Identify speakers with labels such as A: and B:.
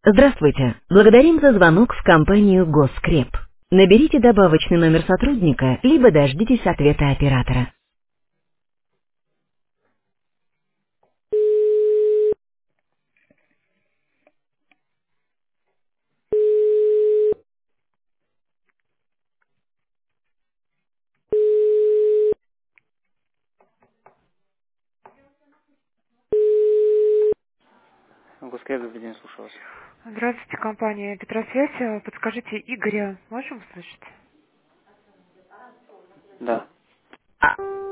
A: Здравствуйте. Благодарим за звонок в компанию «Госкреп». Наберите добавочный номер сотрудника, либо дождитесь ответа оператора.
B: Госкреп, добрый день, слушаю вас.
C: Здравствуйте, компания Петросвязь. Подскажите, Игоря можем услышать?
B: Да.